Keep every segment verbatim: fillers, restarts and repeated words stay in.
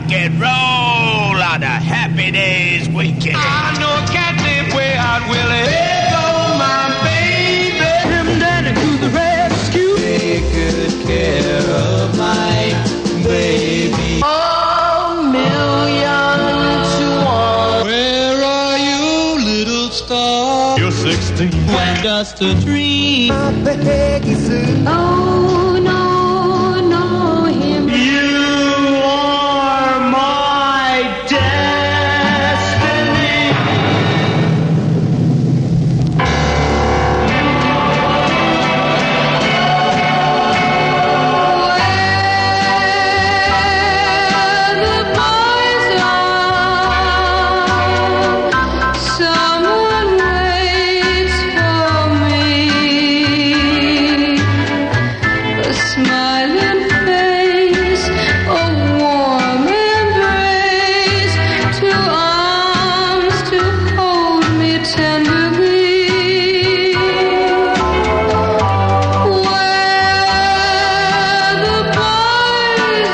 rock and roll on a Happy Days weekend. I know I can't live without Willie. There go my baby. Him daddy to the rescue. Take good care of my baby. A million to one. Where are you, little star? You're sixteen. When just a dream. Peggy Sue. Oh, no, no, him. You are my destiny. Where the boys are, someone waits for me. A smiling face, a warm embrace, two arms to hold me tenderly. Where the boys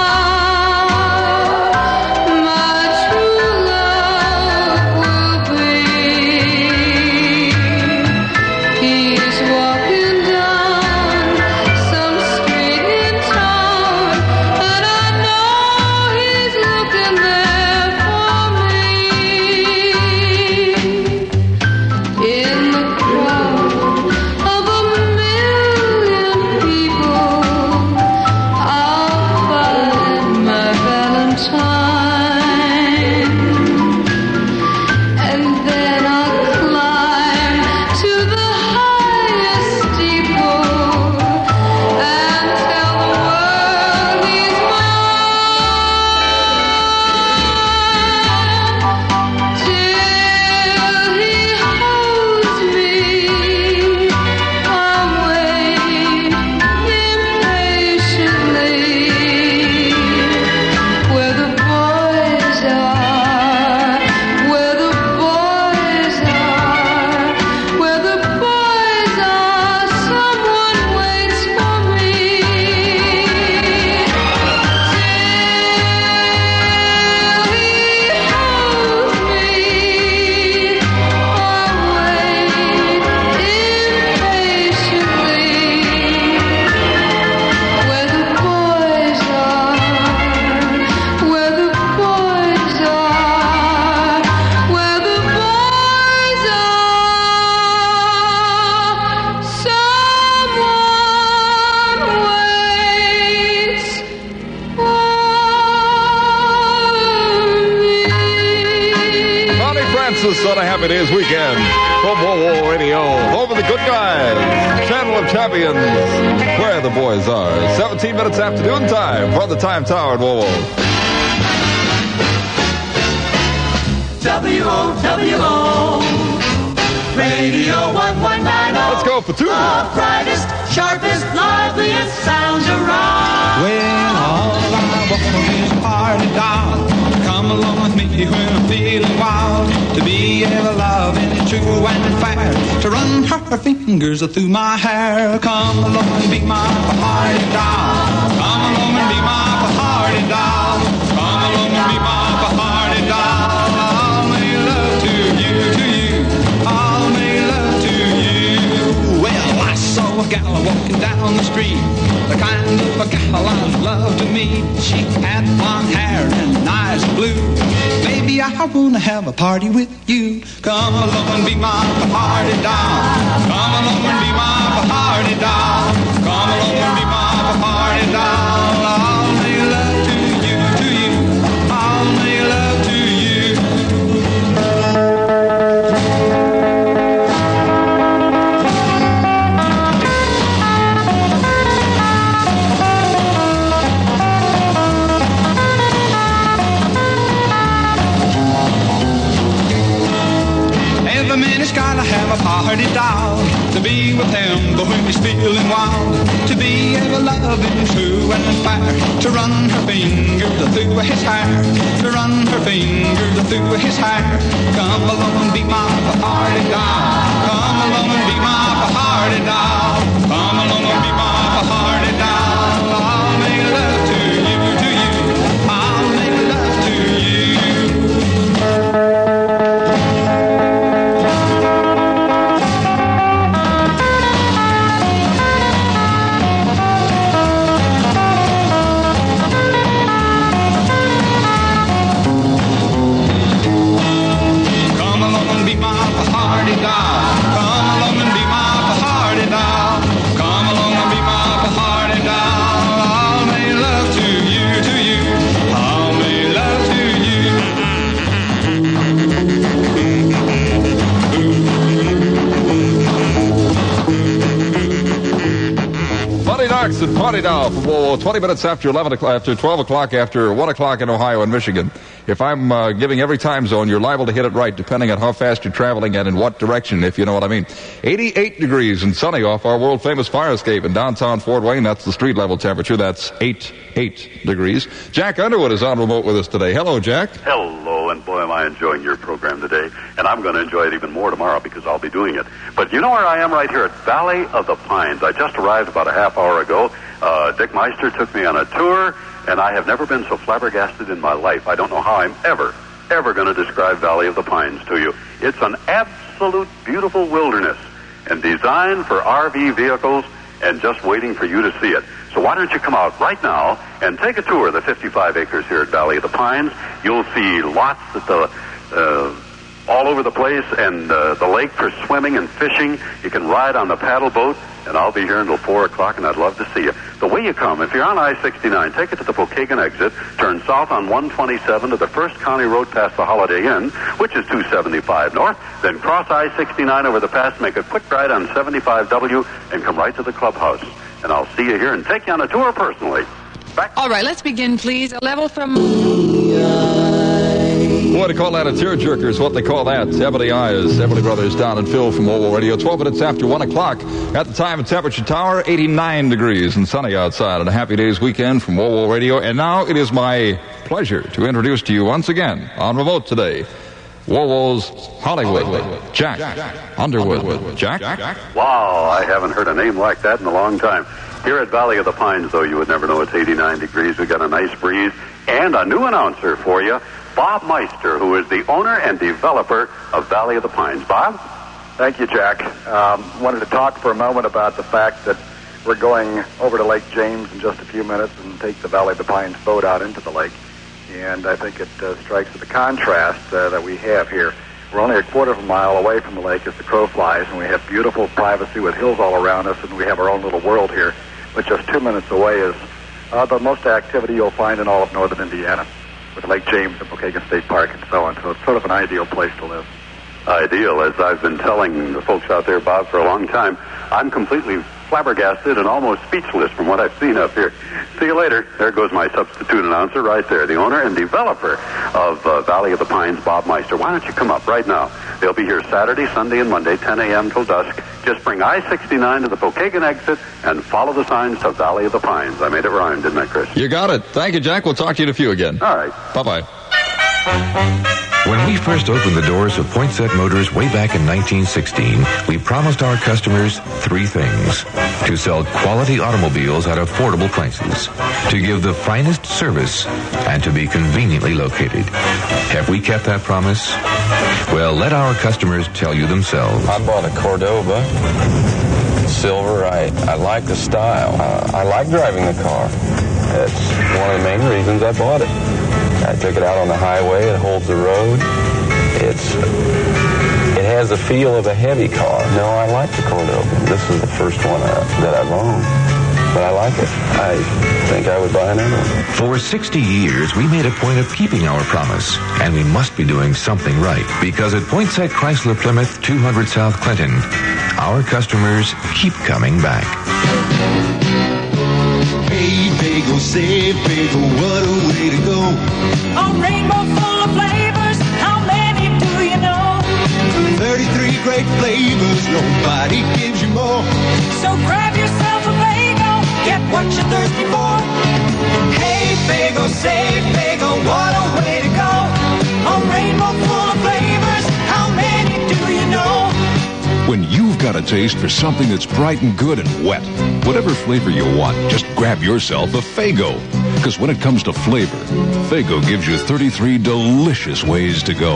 are, my true love will be. He's walking down some street in town, and I know he's looking there for me. In the crowd of a million people, I'll find my Valentine, and then I'll climb to the highest steeple and tell the world he's mine till he holds me. I'm waiting impatiently where the boys are, where the boys are, where the boys are. Someone waits for me till he holds me. I'm waiting impatiently where the boys are, where the boys are, where the boys are. Someone waits for me. Bonnie Francis on a Happy Days weekend from Whoa Whoa Radio. Over the good guys. Channel of Champions. Where the boys are. seventeen minutes after noon time from the Time Tower at Whoa Whoa. W O W O Radio one one nine oh. Let's go for two. The brightest, sharpest, liveliest sounds around. Well, all I want is a party doll. Come along with me when I'm feeling wild. To be ever loving and true and fair. To run her fingers through my hair. Come along and be my party doll. Come along and be my party doll. Come along and be my party doll. I'll make love to you, to you. I'll make love to you. Well, I saw a gal walking down the street. The kind of a gal I'd love to meet. She had blonde hair and eyes blue. Baby, I wanna have a party with you. Come along and be my party doll. Come along and be my party doll. Come along and be my party doll. I'll make love to you, to you. I'll make love to you. Every minute's gotta have a party doll. To be with him, but when he's feeling wild. To be ever loving, true and fair. To run her fingers through his hair. To run her fingers through his hair. Come along and be my party doll. Come along and be my party doll. Come along and be my party doll. I'll make love to you, to you. I'll make love twenty now. Well, twenty minutes after eleven o'clock, after twelve o'clock, after one o'clock in Ohio and Michigan. If I'm uh, giving every time zone, you're liable to hit it right, depending on how fast you're traveling and in what direction, if you know what I mean. eighty-eight degrees and sunny off our world-famous fire escape in downtown Fort Wayne. That's the street level temperature. That's eight, eight degrees. Jack Underwood is on remote with us today. Hello, Jack. Hello, and boy, am I enjoying your program today. And I'm going to enjoy it even more tomorrow because I'll be doing it. But you know where I am right here at Valley of the Pines. I just arrived about a half hour ago. Uh, Dick Meister took me on a tour, and I have never been so flabbergasted in my life. I don't know how I'm ever, ever going to describe Valley of the Pines to you. It's an absolute beautiful wilderness and designed for R V vehicles and just waiting for you to see it. So why don't you come out right now and take a tour of the fifty-five acres here at Valley of the Pines. You'll see lots at the, uh, all over the place, and uh, the lake for swimming and fishing. You can ride on the paddle boat, and I'll be here until four o'clock, and I'd love to see you. The way you come, if you're on I sixty-nine, take it to the Pokagon exit, turn south on one twenty-seven to the First County Road past the Holiday Inn, which is two seventy-five north, then cross I sixty-nine over the pass, make a quick ride on seventy-five W, and come right to the clubhouse. And I'll see you here and take you on a tour personally. Back. All right, let's begin, please. A level from... What to call that? A tearjerker is what they call that. Ebony Eyes, Ebony Brothers, Don and Phil from Mobile Radio. twelve minutes after one o'clock. At the time of Temperature Tower, eighty-nine degrees and sunny outside on a Happy Days weekend from Mobile Radio. And now it is my pleasure to introduce to you once again on remote today, Wowo's Hollywood, Hollywood. Jack, Jack Underwood. Underwood. Jack? Jack? Wow, I haven't heard a name like that in a long time. Here at Valley of the Pines, though, you would never know it's eighty-nine degrees. We've got a nice breeze and a new announcer for you, Bob Meister, who is the owner and developer of Valley of the Pines. Bob? Thank you, Jack. Um, wanted to talk for a moment about the fact that we're going over to Lake James in just a few minutes and take the Valley of the Pines boat out into the lake. And I think it uh, strikes the contrast uh, that we have here. We're only a quarter of a mile away from the lake as the crow flies, and we have beautiful privacy with hills all around us, and we have our own little world here. But just two minutes away is uh, the most activity you'll find in all of northern Indiana, with Lake James and Pokagon State Park and so on. So it's sort of an ideal place to live. Ideal, as I've been telling the folks out there, Bob, for a long time. I'm completely flabbergasted and almost speechless from what I've seen up here. See you later. There goes my substitute announcer right there, the owner and developer of uh, Valley of the Pines, Bob Meister. Why don't you come up right now? They'll be here Saturday, Sunday, and Monday, ten a.m. till dusk. Just bring I sixty-nine to the Pokagon exit and follow the signs to Valley of the Pines. I made it rhyme, didn't I, Chris? You got it. Thank you, Jack. We'll talk to you in a few again. All right. Bye-bye. When we first opened the doors of Poinsett Motors way back in nineteen sixteen, we promised our customers three things. To sell quality automobiles at affordable prices, to give the finest service, and to be conveniently located. Have we kept that promise? Well, let our customers tell you themselves. I bought a Cordova. Silver. I, I like the style. Uh, I like driving the car. That's one of the main reasons I bought it. I took it out on the highway. It holds the road. It's it has the feel of a heavy car. No, I like the Cordova. This is the first one uh, that I've owned, but I like it. I think I would buy another one. For sixty years, we made a point of keeping our promise, and we must be doing something right, because at Poinsett Chrysler Plymouth, two hundred South Clinton, our customers keep coming back. Hey, bagel, say bagel, what a way to go. A rainbow full of flavors, how many do you know? thirty-three great flavors, nobody gives you more. So grab yourself a bagel, get what you're thirsty for. Hey, bagel, say bagel, what a way to go. A rainbow full of flavors, how many do you know? When you've got a taste for something that's bright and good and wet, whatever flavor you want, just grab yourself a Faygo. Because when it comes to flavor, Faygo gives you thirty-three delicious ways to go.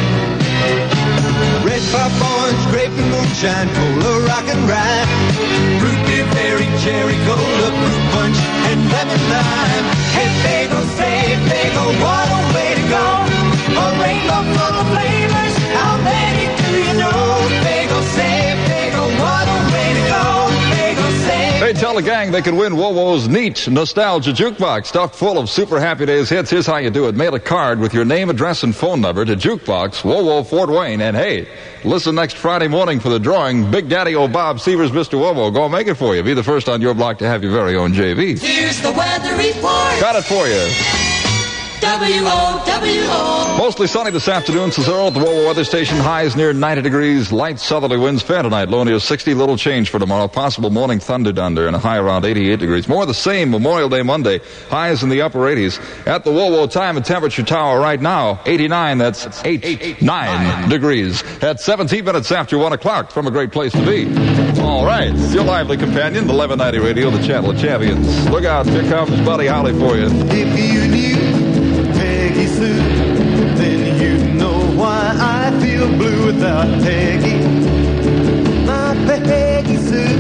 Red pop, orange, grape, and moonshine, cola, rock and rye. Fruit beer, berry, cherry, cola, fruit punch, and lemon lime. Hey, Faygo, say Faygo, what a way to go. A rainbow full of flavors, how many do you know? Faygo, say Faygo, what a way to go. Faygo, say Hey, tell Tell the gang they can win Wowo's neat nostalgia jukebox stuffed full of super happy days hits. Here's how you do it. Mail a card with your name, address, and phone number to Jukebox, Wowo, Fort Wayne. And hey, listen next Friday morning for the drawing. Big Daddy old Bob Severs, Mister Wowo, go make it for you. Be the first on your block to have your very own J V. Here's the weather report. Got it for you. W O W O. Mostly sunny this afternoon, Cicero at the Wowo weather station. Highs near ninety degrees. Light southerly winds fair tonight. Low near sixty. Little change for tomorrow. Possible morning thunder dunder and a high around eighty-eight degrees. More of the same Memorial Day Monday. Highs in the upper eighties. At the Wowo time and temperature tower right now, eighty-nine. That's eight, nine degrees. At seventeen minutes after one o'clock. From a great place to be. All right. It's your lively companion, the eleven ninety Radio, the Channel of Champions. Look out. Here comes Buddy Holly for you. If you knew Peggy Sue, then you'd know why I feel blue without Peggy. My Peggy Sue.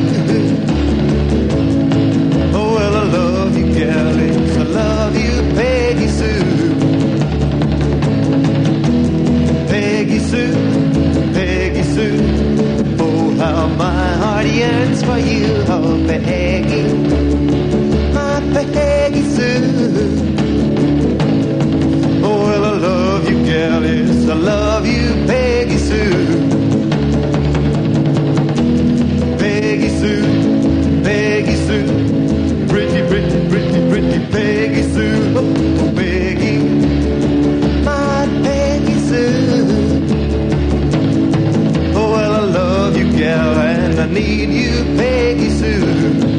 Oh, well, I love you, galleys. I love you, Peggy Sue. Peggy Sue, Peggy Sue. Oh, how my heart yearns for you, oh, Peggy. My Peggy Sue. Oh, well, I love you, galleys. I love you, Peggy Sue. Peggy Sue, Peggy Sue. Pretty, pretty, pretty, pretty Peggy Sue. Oh, Peggy, my Peggy Sue. Oh, well, I love you, gal, and I need you, Peggy Sue.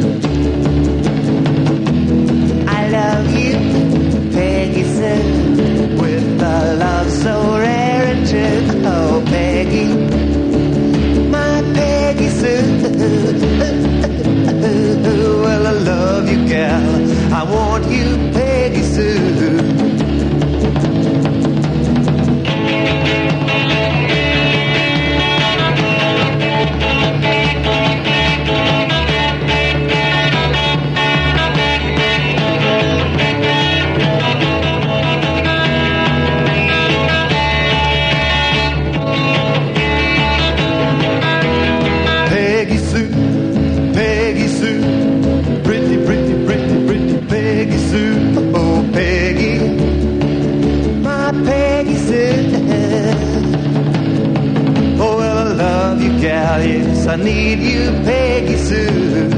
I love you, Peggy Sue. With a love so rare and true, oh Peggy, my Peggy Sue. Well, I love you, gal. I want you, Peggy Sue. Yes, I need you, Peggy Sue.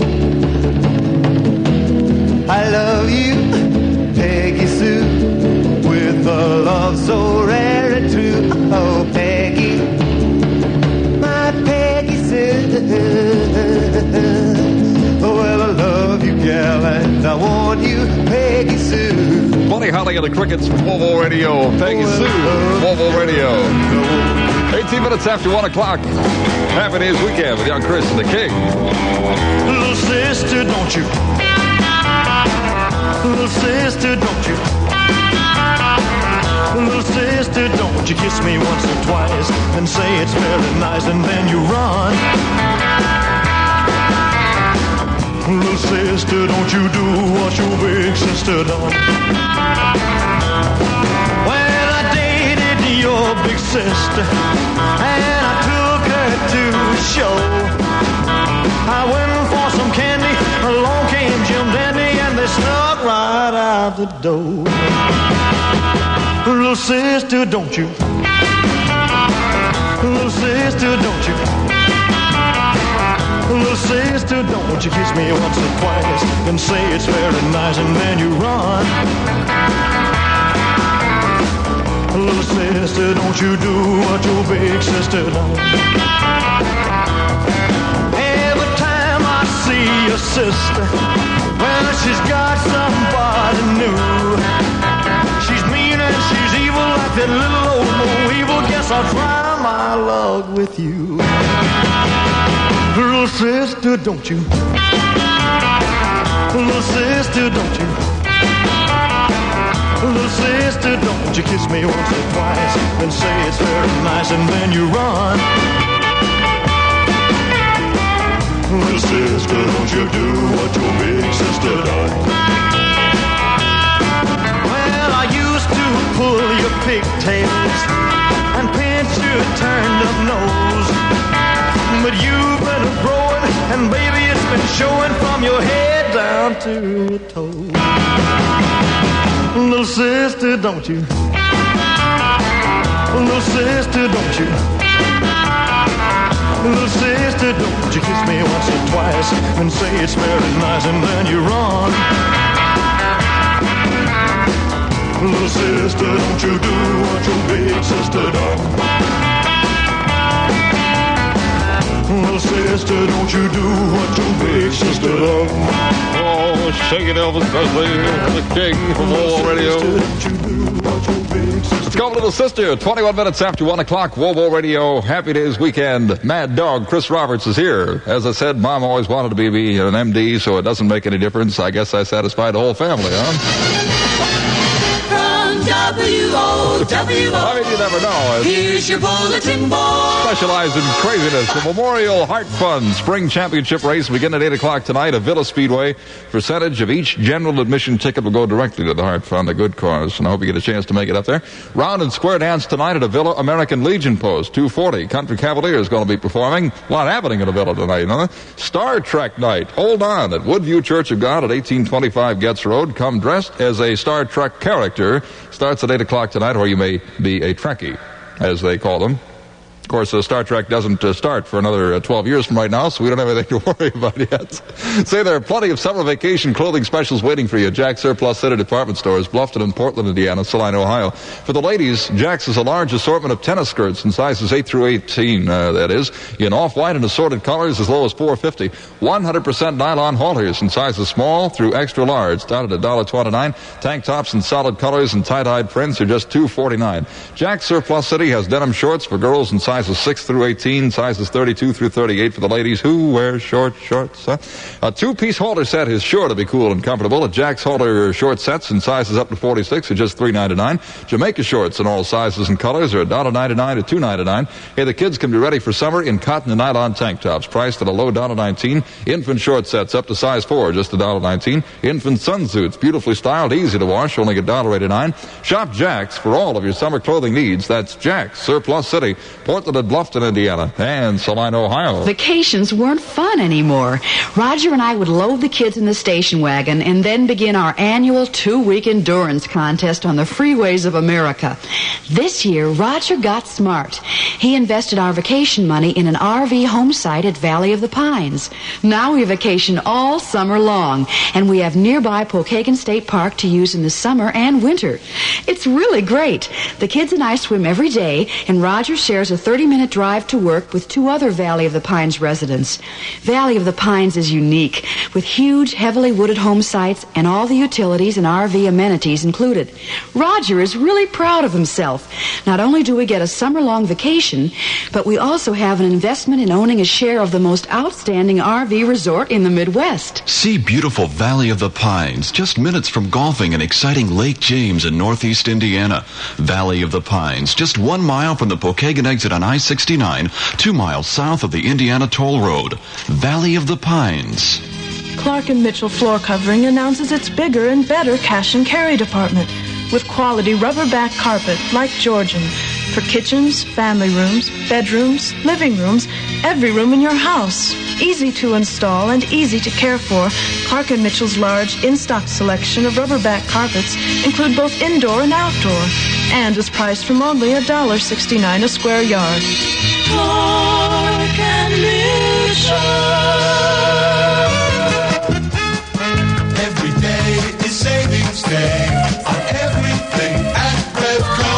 I love you, Peggy Sue, with a love so rare and true. Oh, Peggy, my Peggy Sue. Oh, well, I love you, gal, and I want you, Peggy Sue. Buddy Holly and the Crickets from Wowo Radio. Peggy oh, Sue, Wowo Radio. eighteen minutes after one o'clock. Happy Days Weekend with Young Chris and the King. Little sister, don't you? Little sister, don't you? Little sister, don't you kiss me once or twice and say it's very nice and then you run. Little sister, don't you do what your big sister done. When I dated your big sister and I took her to a show, I went for some candy, along came Jim Dandy and they snuck right out the door. Little sister, don't you? Little sister, don't you? Little sister, don't you kiss me once or twice and say it's very nice and then you run. Little sister, don't you do what your big sister done. Every time I see your sister, well, she's got somebody new. She's mean and she's evil like that little old Mo Evil. Guess I'll try my luck with you. Little sister, don't you? Little sister, don't you? Little sister, don't you kiss me once or twice and say it's very nice and then you run. Little sister, don't you do what your big sister done. Well, I used to pull your pigtails and pinch your turned up nose, but you've been growing and baby it's diamond showing from your head down to your toes. Little sister, don't you? Little sister, don't you? Little sister, don't you kiss me once or twice and say it's very nice and then you run. Little sister, don't you do what your big sister done. Little sister, don't you do what your big sister done. Oh, shake it, Elvis Presley, the king of all radio. Let's go, Little Sister. twenty-one minutes after one o'clock, Wowo Radio, Happy Days Weekend. Mad Dog Chris Roberts is here. As I said, Mom always wanted to be, be an M D, so it doesn't make any difference. I guess I satisfied the whole family, huh? W O W O. I mean, you never know. Here's your bulletin board. Specialize in craziness. The Memorial Heart Fund Spring Championship Race begin at eight o'clock tonight at Villa Speedway. Percentage of each general admission ticket will go directly to the Heart Fund, a good cause, and I hope you get a chance to make it up there. Round and square dance tonight at a Villa American Legion Post, two forty. Country Cavalier is going to be performing. A lot happening at a Villa tonight, you know. Star Trek night. Hold on at Woodview Church of God at eighteen twenty-five Getz Road. Come dressed as a Star Trek character. Starts at eight o'clock tonight, or you may be a Trekkie, as they call them. Of course, uh, Star Trek doesn't uh, start for another uh, twelve years from right now, so we don't have anything to worry about yet. Say there are plenty of summer vacation clothing specials waiting for you at Jack's Surplus City Department Stores, Bluffton and Portland, Indiana, Salina, Ohio. For the ladies, Jack's has a large assortment of tennis skirts in sizes eight through eighteen, uh, that is, in off-white and assorted colors as low as four fifty. one hundred percent nylon halters in sizes small through extra large, started at one dollar twenty-nine. Tank tops in solid colors and tie-dyed prints are just two forty-nine. Jack's Surplus City has denim shorts for girls in sizes six through eighteen, sizes thirty-two through thirty-eight for the ladies who wear short shorts. Huh? A two-piece halter set is sure to be cool and comfortable. At Jack's halter short sets in sizes up to forty-six are just three ninety-nine. Jamaica shorts in all sizes and colors are one dollar ninety-nine to two ninety-nine. Hey, the kids can be ready for summer in cotton and nylon tank tops, priced at a low one dollar nineteen. Infant short sets up to size four, just one dollar nineteen. Infant sunsuits, beautifully styled, easy to wash, only one dollar eighty-nine. Shop Jack's for all of your summer clothing needs. That's Jack's Surplus City, Portland and Bluffton, Indiana, and Salina, Ohio. Vacations weren't fun anymore. Roger and I would load the kids in the station wagon and then begin our annual two-week endurance contest on the freeways of America. This year, Roger got smart. He invested our vacation money in an R V home site at Valley of the Pines. Now we vacation all summer long, and we have nearby Pokagon State Park to use in the summer and winter. It's really great. The kids and I swim every day, and Roger shares a thirty-minute drive to work with two other Valley of the Pines residents. Valley of the Pines is unique, with huge, heavily wooded home sites and all the utilities and R V amenities included. Roger is really proud of himself. Not only do we get a summer-long vacation, but we also have an investment in owning a share of the most outstanding R V resort in the Midwest. See beautiful Valley of the Pines, just minutes from golfing and exciting Lake James in northeast Indiana. Valley of the Pines, just one mile from the Pokagon exit on I sixty-nine, two miles south of the Indiana Toll Road. Valley of the Pines. Clark and Mitchell Floor Covering announces its bigger and better cash and carry department with quality rubber back carpet like Georgian for kitchens, family rooms, bedrooms, living rooms, every room in your house. Easy to install and easy to care for, Clark and Mitchell's large in-stock selection of rubber back carpets include both indoor and outdoor and is priced from only one dollar sixty-nine a square yard. Clark and Mitchell. Every day is savings day on everything at Revco.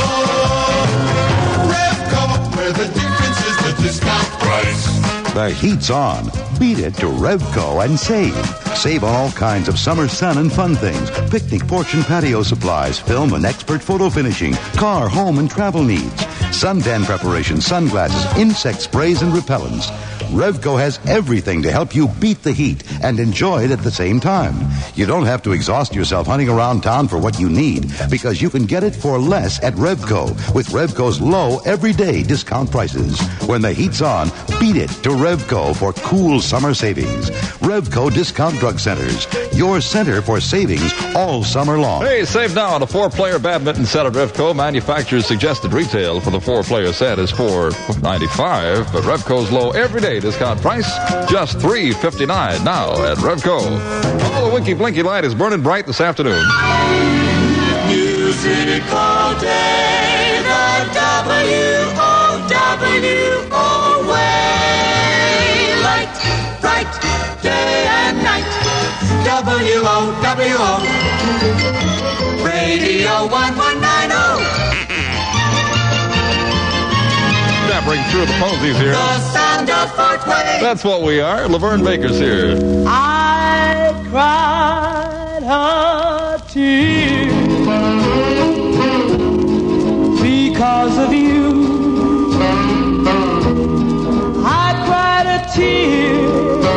Revco, where the difference is the discount price. The heat's on. Beat it to Revco and save. Save on all kinds of summer sun and fun things. Picnic, porch, and patio supplies, film and expert photo finishing, car, home, and travel needs. Suntan preparation, sunglasses, insect sprays, and repellents. Revco has everything to help you beat the heat and enjoy it at the same time. You don't have to exhaust yourself hunting around town for what you need because you can get it for less at Revco with Revco's low everyday discount prices. When the heat's on, beat it to Revco for cool summer savings. Revco Discount Drug Centers. your center for savings all summer long. Hey, save now on a four-player badminton set at Revco. Manufacturer's suggested retail for the four-player set is four ninety-five, but Revco's low everyday discount price just three fifty-nine now at Revco. Oh, the Winky Blinky light is burning bright this afternoon. Music all day, the W O W O way. Light, bright, day and night. W O W O. Radio one one nine oh. Snapping through the posies here. The sound of Fort Wayne. That's what we are. Laverne Baker's here. I cried a tear because of you. I cried a tear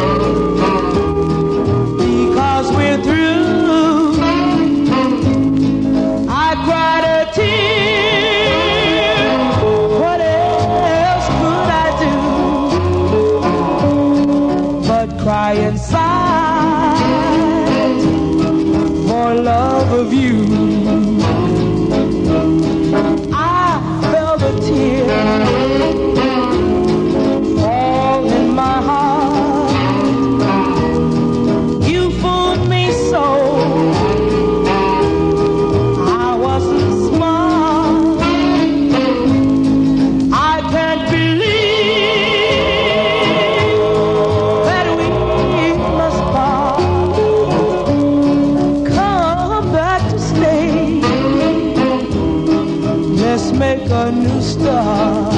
because we're through. I cried a tear. What else could I do but cry inside for love of you? Fall in my heart. You fooled me so. I wasn't smart. I can't believe that we must part. Come back to stay. Let's make a new start.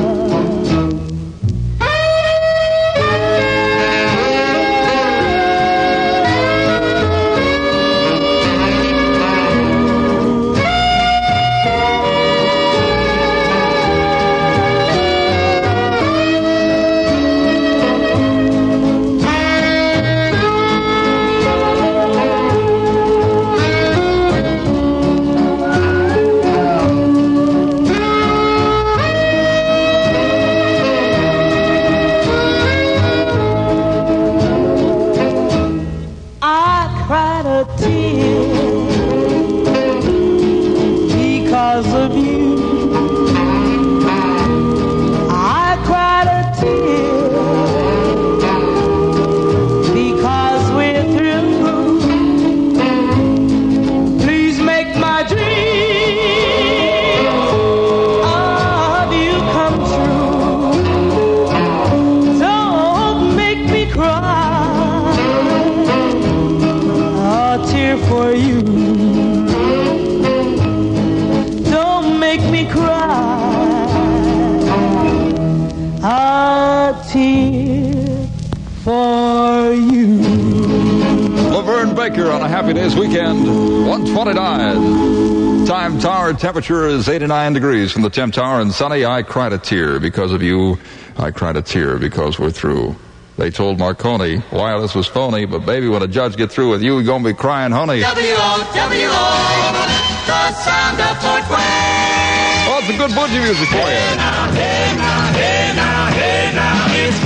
On a Happy Days weekend, one twenty-nine. Time Tower temperature is eighty-nine degrees from the Temp Tower and sunny. I cried a tear because of you. I cried a tear because we're through. They told Marconi wireless was phony, but baby, when a judge get through with you, you're going to be crying honey. W O W O, the sound of Fort Wayne. Oh, it's a good boogie music for you. Hey now, hey now, hey now, hey now, it's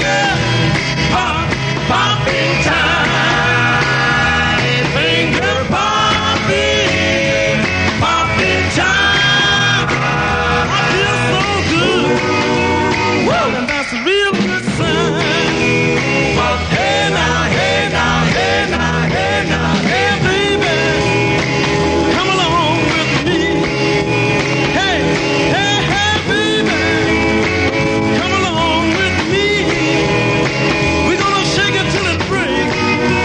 finger pop, popping time. We're gonna shake it till it breaks.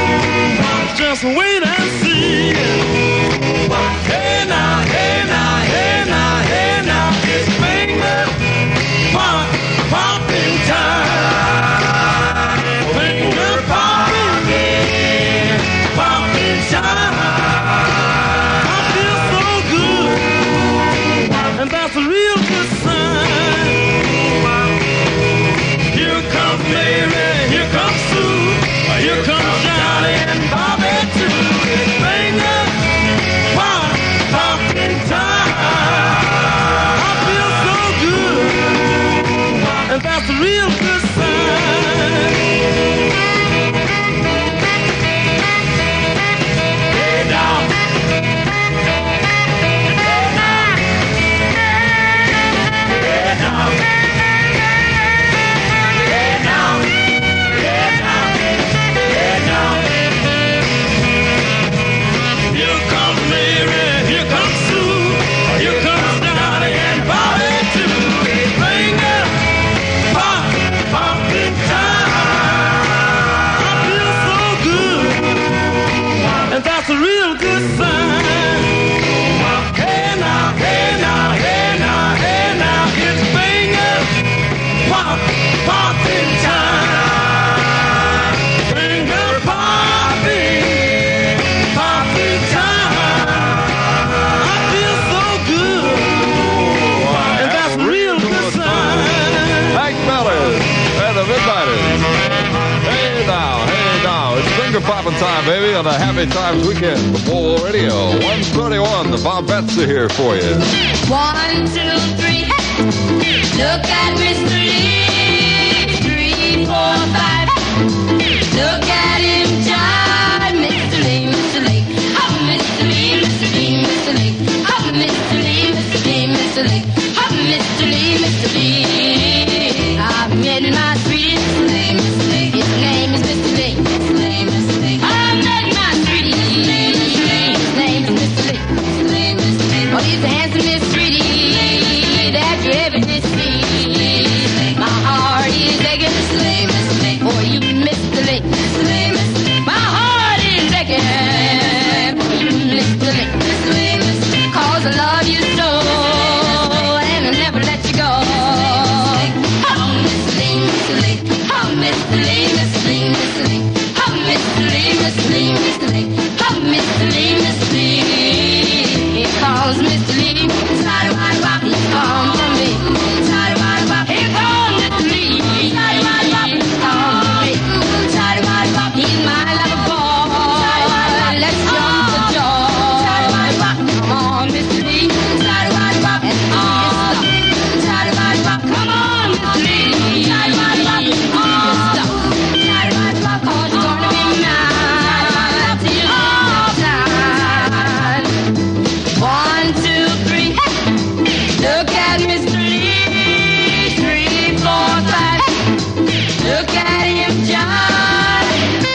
on a Happy Times weekend from Whoa Whoa Radio. one thirty-one, the Bob Betts are here for you. One, two, three, hey. Look at Mister Lee. Three, four, five. Look at him jive. Mister Lee, Mister Lee. Oh, Mister Lee, Mister Lee, Mister Lee. Oh, Mister Lee, Mister Lee, Mister Lee. Oh, Mister Lee, Mister Lee. I met my sweetie, Mister Lee, Mister Lee. His name is Mister Lee, Mister Lee, Mister Lee. I met my sweetie, his name is Mister Lee, Mister Lee, Mister Lee. Oh, he's the handsomest sweetie that you ever did see. My heart is aching, Mister Lee, Mister Lee. Oh, you Mister Lee, Mister Lee, Mister Lee. My heart is aching, oh, you Mister Lee, Mister Lee, Mister Lee. 'Cause I love you so, and I'll never let you go. Oh, Mister Lee, Mister Lee. Oh, Mister Lee, Mister Lee, Mister Lee. Oh, Mister Lee, Mister Lee, Mister Lee. Oh, Mister Lee, Mister Lee. Here comes Mister Lee. Side-a-wide-wop, he's come for me. Side-a-wide-wop, here comes Mister Lee. Side-a-wide-wop, he's come for me. Side-a-wide-wop, he's my lover boy. Let's jump for joy. Side-a-wide-wop, come on, Mister Lee. Side-a-wide-wop, and on. Side-a-wide-wop, come on, Mister Lee. Side-a-wide-wop, on. Side-a-wide-wop, 'cause you're gonna be mine till all time. One, two, three, hey. Look at Mister Lee. Three, four, five. Look at him jive.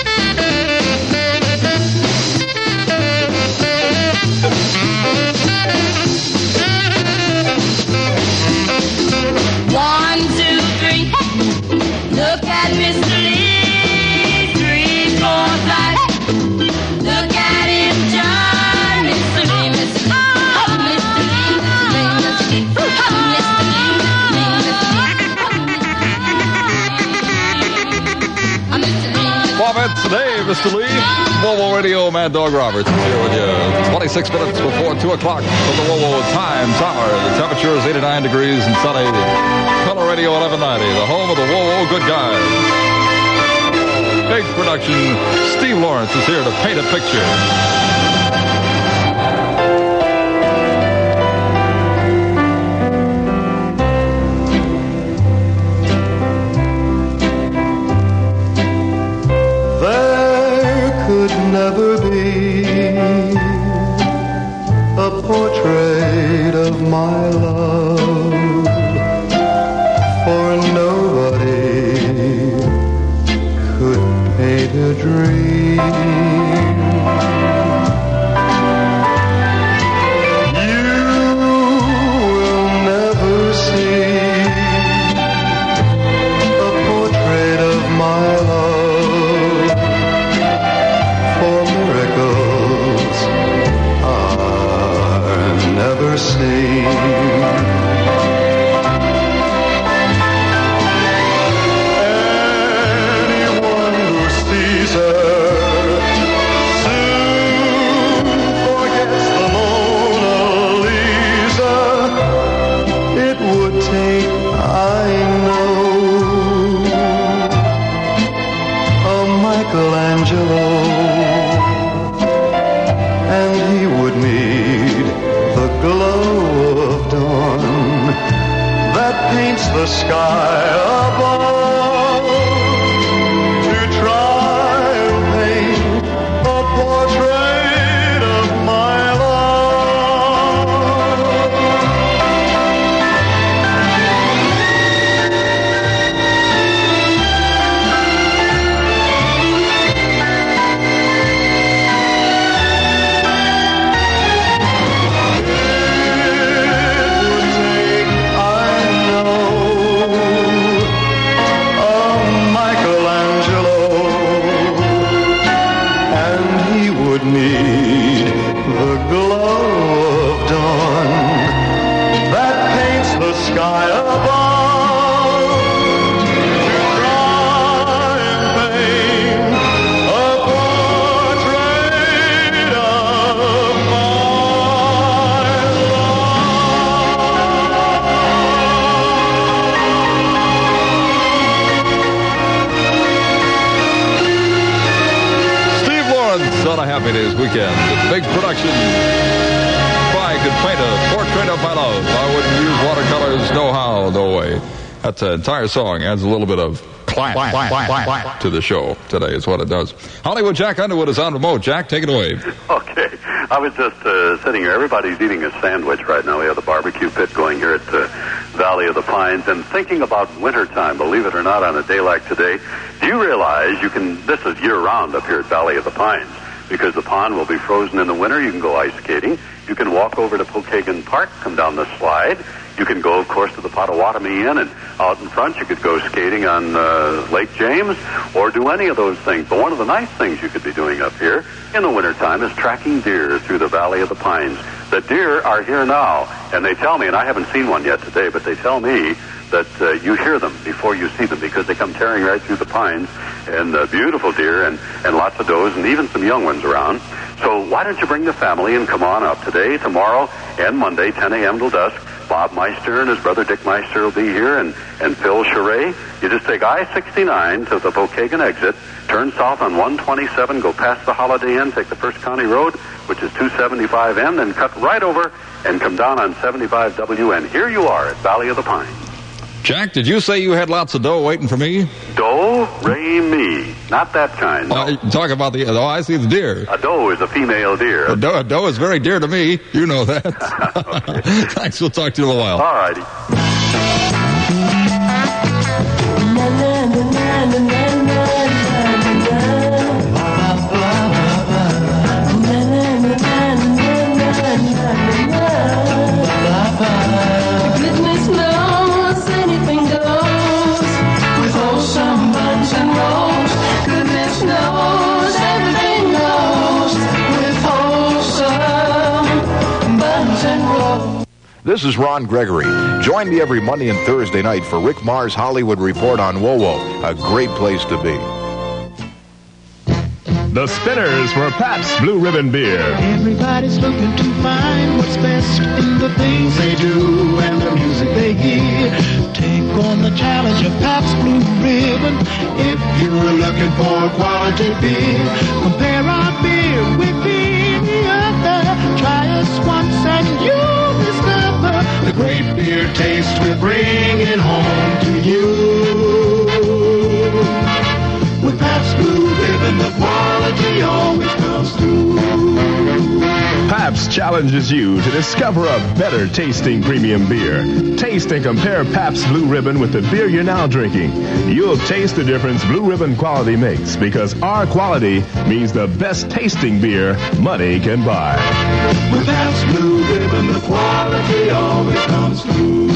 One, two, three, hey. Look at Mister Lee. Three, four, five. Look at him jive. Mister Lee, Mister Lee. Oh, Mister Lee, Mister Lee, Mister Lee. Oh, Mister Lee, Mister Lee, Mister Lee. Oh, Mister Lee. Bob Betts today, Mister Lee. Whoa Whoa Radio, Mad Dog Roberts is here with you. twenty-six minutes before two o'clock from the Whoa Whoa Time Tower. The temperature is eighty-nine degrees and sunny. Color Radio eleven ninety, the home of the Whoa Whoa Good Guys. Big production. Steve Lawrence is here to paint a picture. There could never be a portrait of my love, for nobody could paint a dream. You will never see a portrait of my love, for miracles are never seen. Michelangelo, and he would need the glow of dawn that paints the sky above to try and paint a portrait of my love. It would take, I know, Happy Days weekend. Big production. If I could paint a portrait of my love, I wouldn't use watercolors, no how, no way. That uh, entire song adds a little bit of clap, clap, clap, clap, clap to the show today is what it does. Hollywood Jack Underwood is on remote. Jack, take it away. Okay. I was just uh, sitting here. Everybody's eating a sandwich right now. We have the barbecue pit going here at uh, Valley of the Pines, and thinking about wintertime, believe it or not, on a day like today. Do you realize you can, this is year-round up here at Valley of the Pines, because the pond will be frozen in the winter. You can go ice skating. You can walk over to Pokagon Park, come down the slide. You can go, of course, to the Potawatomi Inn, and out in front you could go skating on uh, Lake James or do any of those things. But one of the nice things you could be doing up here in the wintertime is tracking deer through the Valley of the Pines. The deer are here now, and they tell me, and I haven't seen one yet today, but they tell me that uh, you hear them before you see them because they come tearing right through the pines, and uh, beautiful deer and, and lots of does and even some young ones around. So why don't you bring the family and come on up today, tomorrow, and Monday, ten a.m. till dusk. Bob Meister and his brother Dick Meister will be here, and, and Phil Charest. You just take I sixty-nine to the Pokagon exit, turn south on one twenty-seven, go past the Holiday Inn, take the First County Road, which is two seventy-five N, then cut right over and come down on seventy-five W N. Here you are at Valley of the Pines. Jack, did you say you had lots of dough waiting for me? Doe, re, me. Not that kind. No. Uh, talk about the, oh, I see the deer. A doe is a female deer. A doe, a doe is very dear to me. You know that. Thanks. We'll talk to you in a while. All righty. This is Ron Gregory. Join me every Monday and Thursday night for Rick Maher's Hollywood Report on WoWo, a great place to be. The Spinners for Pabst Blue Ribbon Beer. Everybody's looking to find what's best in the things they do and the music they hear. Take on the challenge of Pabst Blue Ribbon if you're looking for quality beer. Compare our beer with any other. Try us once and you'll discover the great beer taste we're bringing home to you. With Pabst Blue Ribbon, the quality always comes through. Pabst challenges you to discover a better tasting premium beer. Taste and compare Pabst Blue Ribbon with the beer you're now drinking. You'll taste the difference Blue Ribbon quality makes, because our quality means the best tasting beer money can buy. With Pabst Blue Ribbon, the quality always comes through.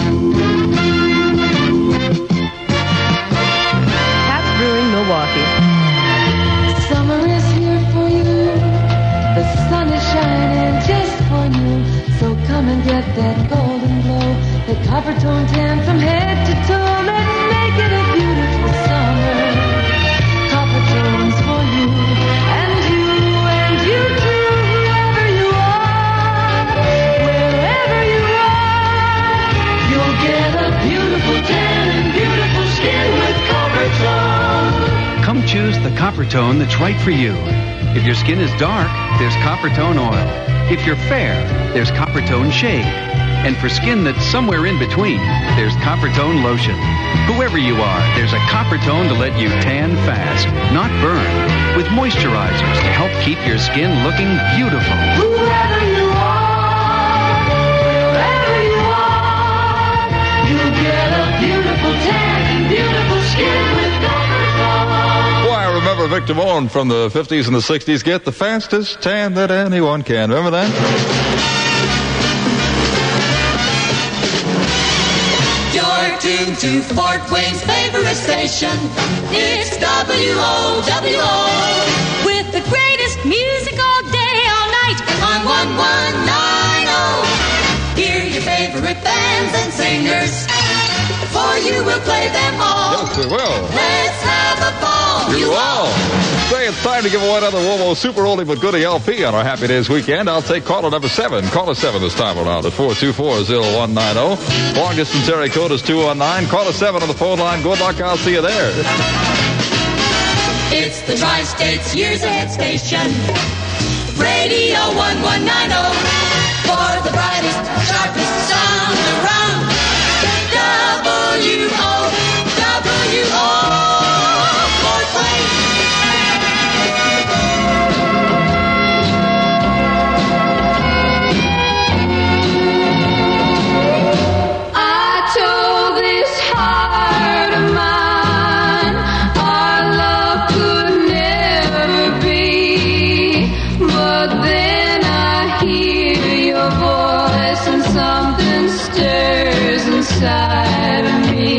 Pabst Brewing, Milwaukee. Summer is here for you. The sun is shining just for you. So come and get that golden glow. The copper tone tan from head to toe. Let's make it a beautiful summer. Copper tones for you. And you, and you too. Wherever you are. Wherever you are. You'll get a beautiful tan and beautiful skin with copper tone. Come choose the Copper Tone that's right for you. If your skin is dark, there's Copper Tone Oil. If you're fair, there's Copper Tone Shade. And for skin that's somewhere in between, there's Copper Tone Lotion. Whoever you are, there's a Copper Tone to let you tan fast, not burn, with moisturizers to help keep your skin looking beautiful. Whoever you are, wherever you are, you'll get a beautiful tan and beautiful skin with Copper Tone. Boy, I remember Victor Moen from the fifties and the sixties. Get the fastest tan that anyone can. Remember that? You're tuned to Fort Wayne's favorite station. It's W O W O. With the greatest music all day, all night. On one one nine oh. Hear your favorite bands and singers. For you will play them all. Yes, we will. Let's have a ball. You all. Say it's time to give away another WoWo Super Oldie But Goodie L P on our Happy Days weekend. I'll take caller number seven. Caller seven this time around at four two four, zero one nine zero. Long distance area code is two one nine. Caller seven on the phone line. Good luck. I'll see you there. It's the Tri-States Years Ahead Station. Radio eleven ninety for the brightest, sharpest sound around. W O W O Fort Wayne. I told this heart of mine our love could never be, but then I hear your voice and something stirs inside of me.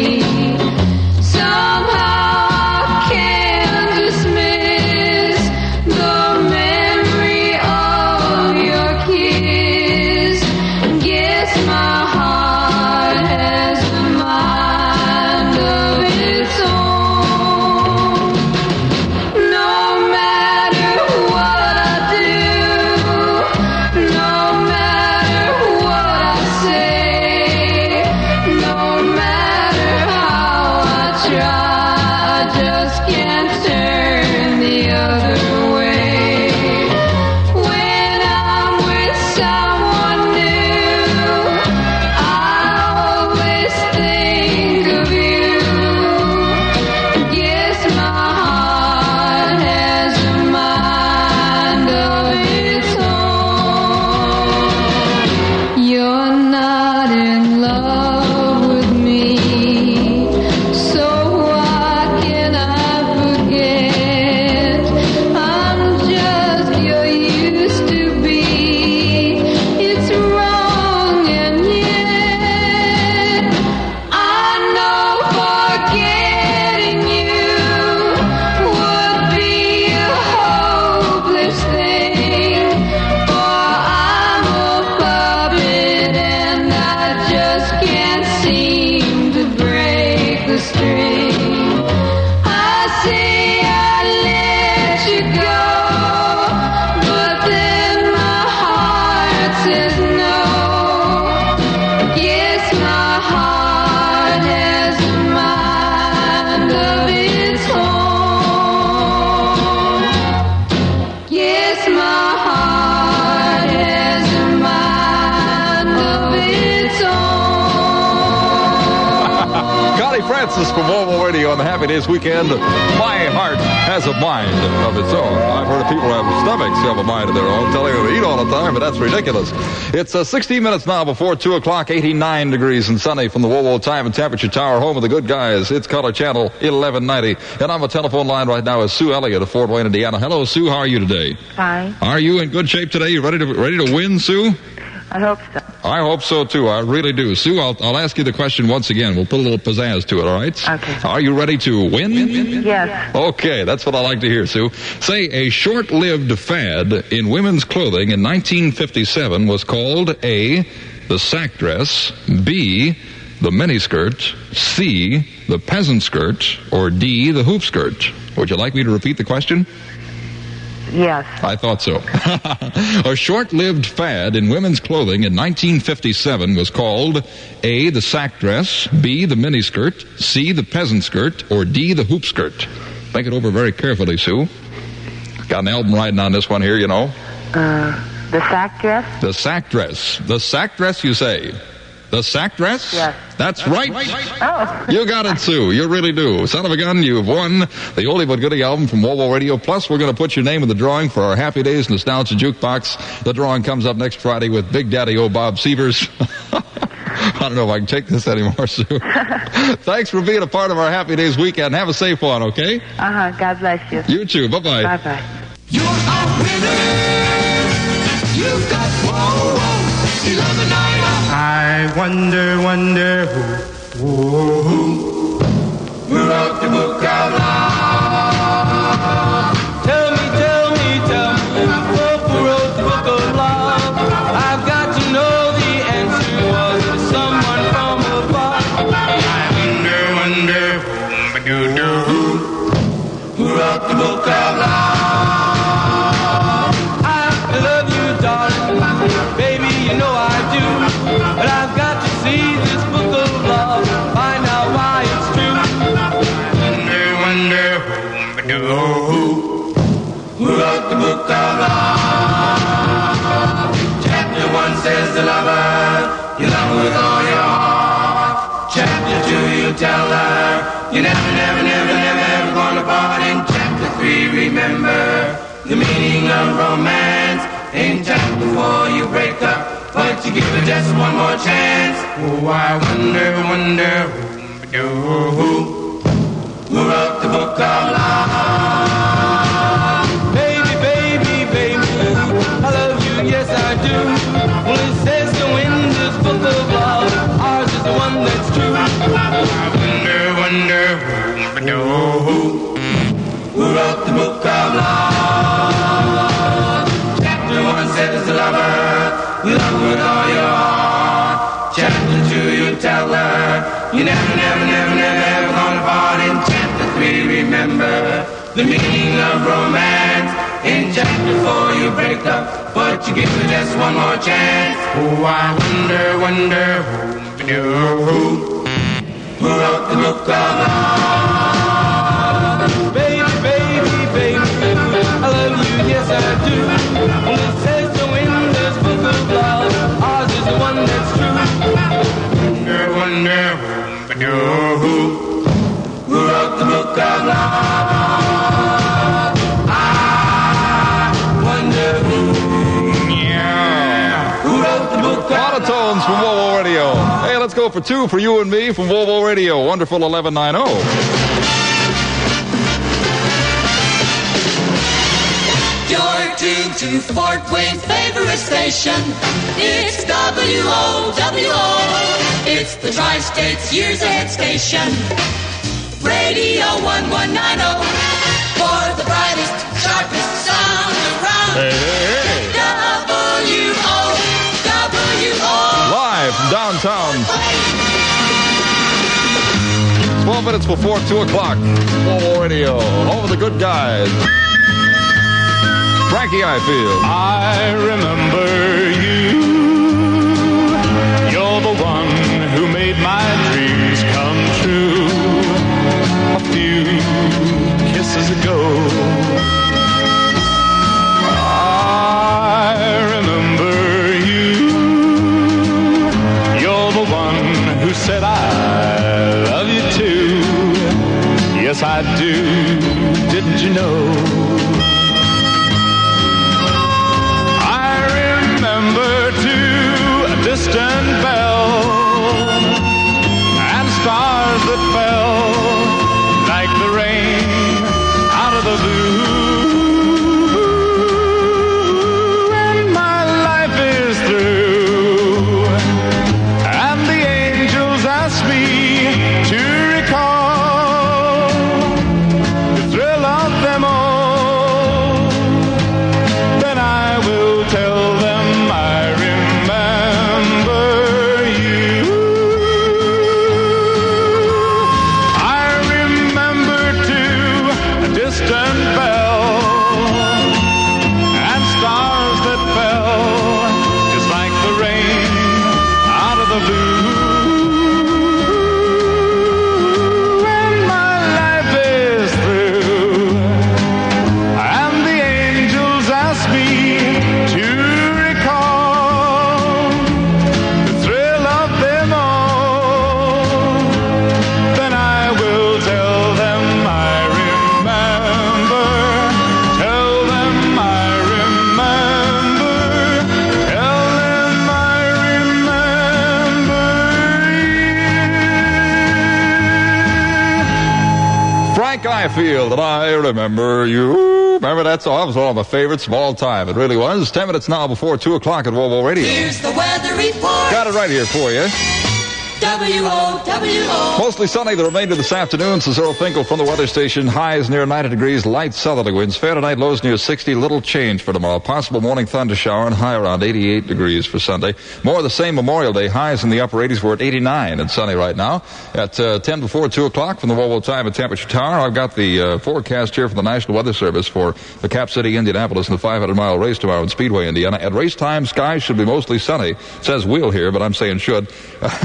Somehow I can't dismiss the memory of your kiss. Guess my heart has a mind of its own. No matter what I do, no matter what I say, no matter how I try, I just can't turn the other way. When I'm with someone new, I always think of you. Guess my heart has a mind of its own. You're not in love with me, so why can I forget? I'm just your used to be. It's wrong, and yet I know forgetting you would be a hopeless thing. For I'm a puppet and I just can't seem to break the string. I say I let you go, but then my heart says no. Yes, my heart has a mind of its own. Yes, my heart has a mind of its own. Connie Francis from Volvo Radio on the Happy Days weekend. My heart has a mind of its own. I've heard of people who have stomachs who have a mind of their own, telling them to eat all the time, but that's ridiculous. It's uh, sixteen minutes now before two o'clock, eighty-nine degrees and sunny from the Volvo Time and Temperature Tower, home of the good guys. It's Color Channel eleven ninety. And on the telephone line right now is Sue Elliott of Fort Wayne, Indiana. Hello, Sue. How are you today? Fine. Are you in good shape today? You ready to ready to win, Sue? I hope so. I hope so, too. I really do. Sue, I'll, I'll ask you the question once again. We'll put a little pizzazz to it, all right? Okay. Are you ready to win? Yes. Okay, that's what I like to hear, Sue. Say a short-lived fad in women's clothing in nineteen fifty-seven was called A, the sack dress, B, the miniskirt, C, the peasant skirt, or D, the hoop skirt. Would you like me to repeat the question? Yes. I thought so. A short-lived fad in women's clothing in nineteen fifty-seven was called A, the sack dress, B, the miniskirt, C, the peasant skirt, or D, the hoop skirt. Think it over very carefully, Sue. Got an album riding on this one here, you know. Uh, the sack dress? The sack dress. The sack dress, you say? The sack dress? Yes. That's right. Oh. You got it, Sue. You really do. Son of a gun, you've won the Oldie But Goodie album from Volvo Radio. Plus, we're going to put your name in the drawing for our Happy Days Nostalgia Jukebox. The drawing comes up next Friday with Big Daddy O. Bob Severs. I don't know if I can take this anymore, Sue. Thanks for being a part of our Happy Days weekend. Have a safe one, okay? Uh-huh. God bless you. You too. Bye-bye. Bye-bye. You're a winner. You've got whoa, whoa, eleven ninety. I wonder, wonder who, who, who, who wrote the book out loud. Tell me, tell me, tell me, who wrote the book of love? I've got to know the answer. Was it someone from above? I wonder, wonder who, ba-doo-doo, who, who wrote the book out loud? I love you, darling, baby, you know I do. But I've got to see this book says the lover, you love her with all your heart. Chapter two, you tell her, you never, never, never, never, ever gonna part. In chapter three, remember the meaning of romance. In chapter four, you break up, but you give her just one more chance. Oh, I wonder, wonder, who, who, who wrote the book of love? Baby, baby, baby, I love you, yes I do. Well, it says so in this book of love, ours is the one that's true. I wonder, wonder, who, who, who wrote the book of love? Chapter one says the lover, you love her with all your heart. Chapter two, you tell her, you never, never, never, never, ever gonna part. In chapter three, remember the meaning of romance. In chapter four, you break up, but you give her just one more chance. Oh, I wonder, wonder, who, who, who wrote the book of love? Baby, baby, baby, I love you, yes I do. Well, it says so in this book of love, ours is the one that's true. Wonder, wonder, who, who, who wrote the book of love? I wonder who, yeah, who wrote the book of love? Monotones from Wowo Radio. Hey, let's go for two for you and me from Wowo Radio. Wonderful eleven ninety. You're tuned to Fort Wayne's favorite station. It's W O W O. It's the Tri-State's Years Ahead station. Radio one one nine oh. For the brightest, sharpest sound around. Hey, hey, hey. W O W O. Live from downtown. twelve minutes before two o'clock. Wowo Radio. Home of the good guys. Frankie Ifield. I remember you. You're the one who made my dreams come true. A few kisses ago. I remember you. You're the one who said I love you too. Yes, I do. Didn't you know? Distant bell and stars that fell like the rain out of the blue. And my life is through, and the angels ask me to recall the thrill of them all. Then I will tell them I remember. Ifield, and I remember you. Remember that song? That was one of my favorites of all time. It really was. Ten minutes now before two o'clock at Wowo Radio. Here's the weather report. Got it right here for you. W O W O. Mostly sunny the remainder of this afternoon. Cicero Finkel from the weather station. Highs near ninety degrees, light southerly winds. Fair tonight, lows near sixty. Little change for tomorrow. Possible morning thunder shower and high around eighty-eight degrees for Sunday. More of the same Memorial Day. Highs in the upper eighties. We're at eighty-nine and sunny right now. At uh, ten before two o'clock from the Wowo Time and Temperature Tower. I've got the uh, forecast here from the National Weather Service for the Cap City, Indianapolis, and the five hundred mile race tomorrow in Speedway, Indiana. At race time, skies should be mostly sunny. It says will here, but I'm saying should.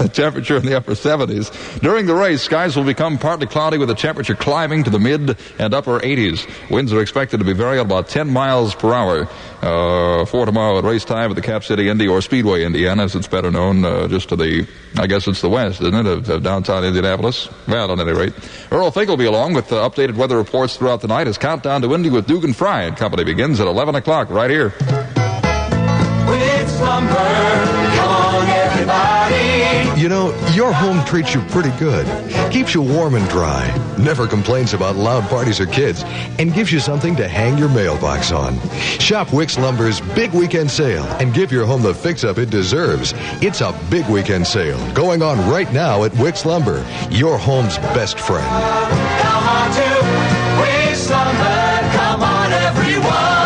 temperature in the upper seventies. During the race, skies will become partly cloudy with the temperature climbing to the mid and upper eighties. Winds are expected to be varying at about ten miles per hour uh, for tomorrow at race time at the Cap City Indy, or Speedway, Indiana, as it's better known, uh, just to the, I guess it's the west, isn't it, of, of downtown Indianapolis? Well, at any rate. Earl Fink will be along with uh, updated weather reports throughout the night as Countdown to Indy with Dugan Fry and Company begins at eleven o'clock right here. With Slumber, come on everybody. You know, your home treats you pretty good. Keeps you warm and dry. Never complains about loud parties or kids. And gives you something to hang your mailbox on. Shop Wicks Lumber's big weekend sale and give your home the fix-up it deserves. It's a big weekend sale going on right now at Wicks Lumber, your home's best friend. Come on to Wicks Lumber, come on everyone.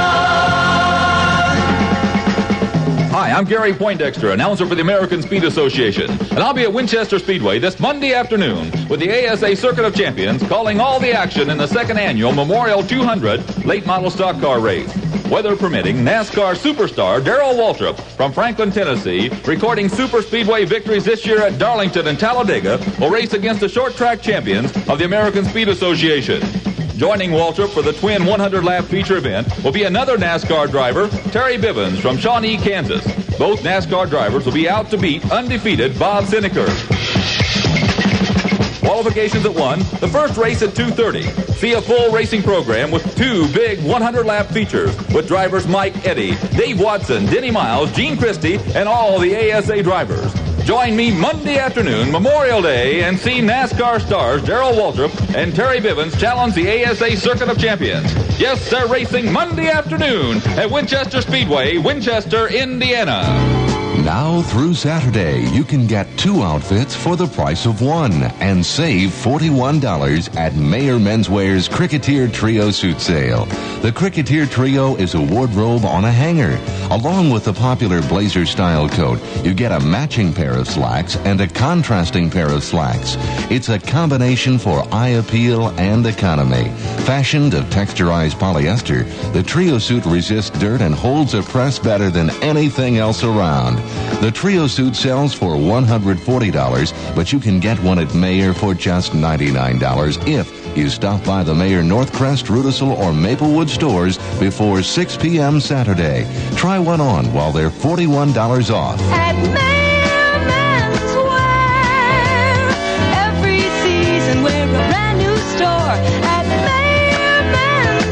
Hi, I'm Gary Poindexter, announcer for the American Speed Association, and I'll be at Winchester Speedway this Monday afternoon with the A S A Circuit of Champions calling all the action in the second annual Memorial two hundred Late Model Stock Car Race. Weather permitting, NASCAR superstar Darrell Waltrip from Franklin, Tennessee, recording super speedway victories this year at Darlington and Talladega, will race against the short track champions of the American Speed Association. Joining Waltrip for the twin one hundred lap feature event will be another NASCAR driver, Terry Bivens from Shawnee, Kansas. Both NASCAR drivers will be out to beat undefeated Bob Sineker. Qualifications at one, the first race at two thirty. See a full racing program with two big one hundred lap features with drivers Mike Eddy, Dave Watson, Denny Miles, Gene Christie, and all the A S A drivers. Join me Monday afternoon, Memorial Day, and see NASCAR stars Darrell Waltrip and Terry Bivens challenge the A S A Circuit of Champions. Yes, they're racing Monday afternoon at Winchester Speedway, Winchester, Indiana. Now through Saturday, you can get two outfits for the price of one and save forty-one dollars at Mayer Menswear's Cricketeer Trio Suit Sale. The Cricketeer Trio is a wardrobe on a hanger. Along with the popular blazer style coat, you get a matching pair of slacks and a contrasting pair of slacks. It's a combination for eye appeal and economy. Fashioned of texturized polyester, the Trio Suit resists dirt and holds a press better than anything else around. The Trio Suit sells for one hundred forty dollars, but you can get one at Mayer for just ninety-nine dollars if you stop by the Mayer Northcrest, Rudisill, or Maplewood stores before six p.m. Saturday. Try one on while they're forty-one dollars off. At Mayer Menswear, every season we're a brand new store. At Mayer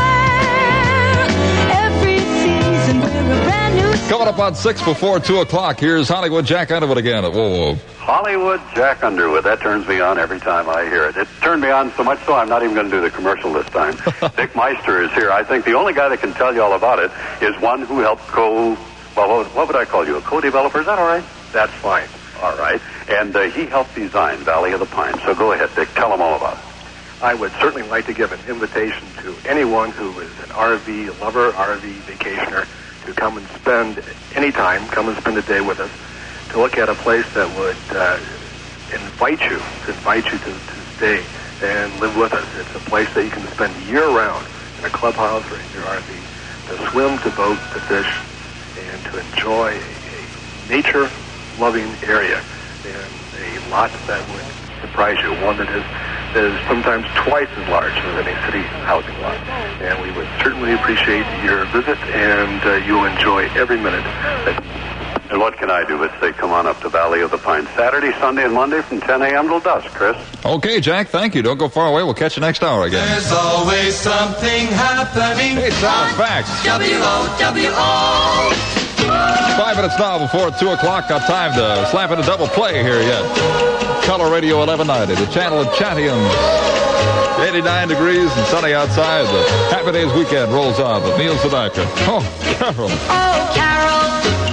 Menswear, every season we're a brand new store. Coming up on six before two o'clock, here's Hollywood Jack Underwood again. Whoa, whoa. Hollywood Jack Underwood. That turns me on every time I hear it. It turned me on so much so I'm not even going to do the commercial this time. Dick Meister is here. I think the only guy that can tell you all about it is one who helped co... Well, what, what would I call you? A co-developer? Is that all right? That's fine. All right. And uh, he helped design Valley of the Pines. So go ahead, Dick. Tell them all about it. I would certainly like to give an invitation to anyone who is an R V lover, R V vacationer, to come and spend any time, come and spend a day with us, to look at a place that would uh, invite you, to invite you to, to stay and live with us. It's a place that you can spend year-round in a clubhouse or in your R V, to swim, to boat, to fish, and to enjoy a, a nature-loving area and a lot that would surprise you, one that is, that is sometimes twice as large as any city housing lot. And we would certainly appreciate your visit, and uh, you'll enjoy every minute. And what can I do but say come on up to Valley of the Pines Saturday, Sunday, and Monday from ten a.m. till dusk, Chris? Okay, Jack, thank you. Don't go far away. We'll catch you next hour again. There's always something happening. Hey, sound facts. W O W O. Five minutes now before two o'clock. Got time to slap in a double play here yet. Color Radio eleven ninety, the channel of champions. eighty-nine degrees and sunny outside. The Happy Days weekend rolls on with Neil Sedaka. Oh, Carol. Oh, Carol,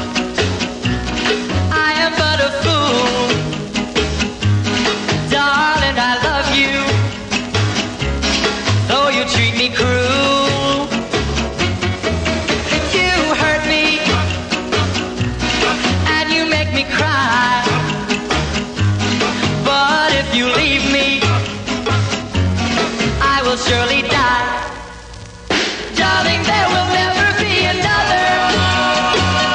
I am but a fool. Darling, I love you, though you treat me cruel. You hurt me, and you make me cry. But if you leave me, I will surely die. Darling, there will never be another.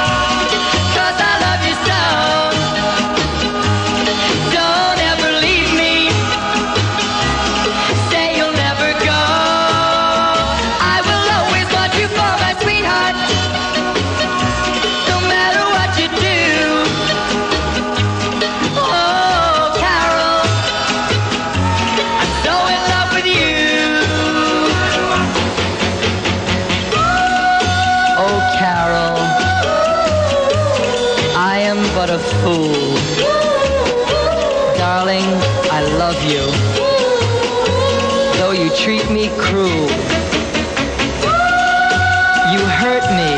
what a fool. Darling, I love you. Though you treat me cruel. You hurt me.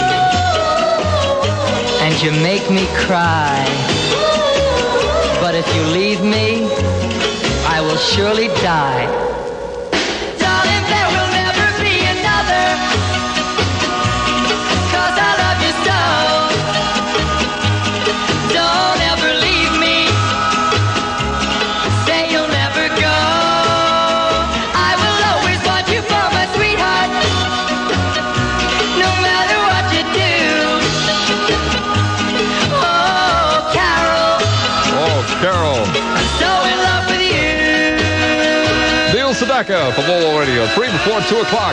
And you make me cry. But if you leave me, I will surely die. Darling, there will never be another. 'Cause I love you so. Don't ever leave me. Say you'll never go. I will always want you for my sweetheart. No matter what you do. Oh, Carol. Oh, Carol. I'm so in love with you. Neil Sedaka from Lolo Radio. Three before two o'clock.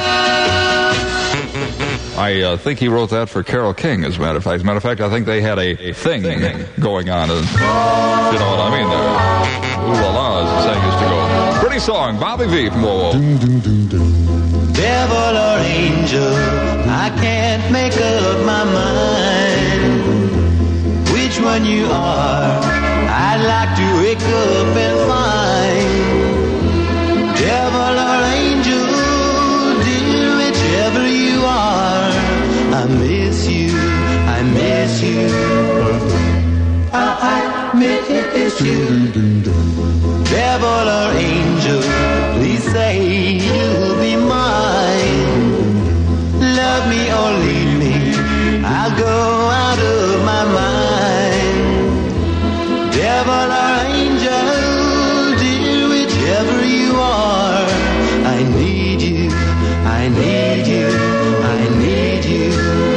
I uh, think he wrote that for Carole King, as a matter of fact. As a matter of fact, I think they had a, a thing going on. As, you know what I mean there. Ooh la la, as the saying is to go. Pretty song, Bobby V from Whoa Whoa. Devil or angel, I can't make up my mind which one you are. I'd like to wake up and find. Devil or angel, dear, whichever you are, I miss you, I miss you. I, I miss you. Devil or angel, please say you'll be mine. Love me or leave me, I'll go out of my mind. Devil or angel, dear, whichever you are, I need you, I need you, I need you.